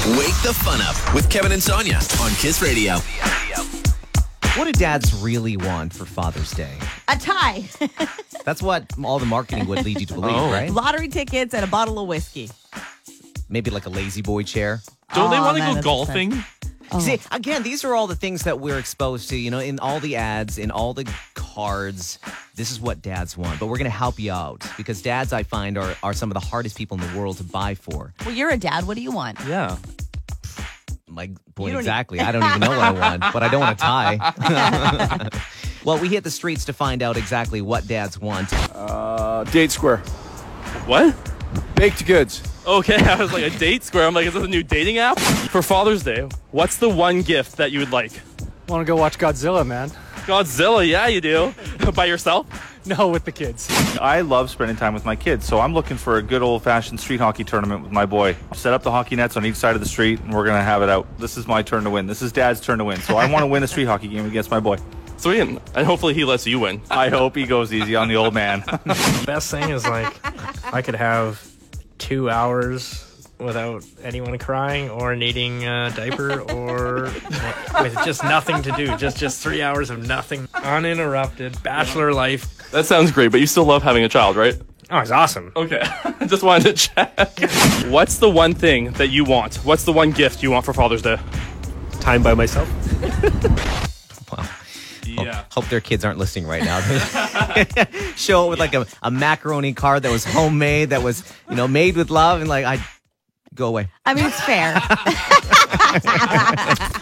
Wake the fun up with Kevin and Sonia on Kiss Radio. What do dads really want for Father's Day? A tie, That's what all the marketing would lead you to believe, right? lottery tickets, and a bottle of whiskey. Maybe like a lazy boy chair. Don't they want to man, go that's golfing? See, again, these are all the things that we're exposed to, in all the ads, in all the cards. This is what dads want. But we're going to help you out because dads, I find, are some of the hardest people in the world to buy for. Well, you're a dad. What do you want? Yeah. Like, boy, You don't exactly. I don't even know what I want, but I don't want a tie. Well, we hit the streets to find out exactly what dads want. Date Square. What? Baked goods. Okay, I was like, a date square. I'm like, is this a new dating app? For Father's Day, what's the one gift that you would like? Want to go watch Godzilla, man? Godzilla, yeah, you do. By yourself? No, with the kids. I love spending time with my kids, so I'm looking for a good old-fashioned street hockey tournament with my boy. Set up the hockey nets on each side of the street, and we're going to have it out. This is my turn to win. This is Dad's turn to win, so I want to win a street hockey game against my boy. Sweet, and hopefully he lets you win. I hope he goes easy on the old man. Best thing is, like, I could have 2 hours without anyone crying or needing a diaper or with just nothing to do. Just 3 hours of nothing. Uninterrupted. Bachelor life. That sounds great, but you still love having a child, right? Oh, it's awesome. Okay, just wanted to check. What's the one thing that you want? What's the one gift you want for Father's Day? Time by myself. Wow. Yeah. Hope their kids aren't listening right now. Show it with like a macaroni card that was homemade, that was, made with love, and like, go away. I mean, it's fair.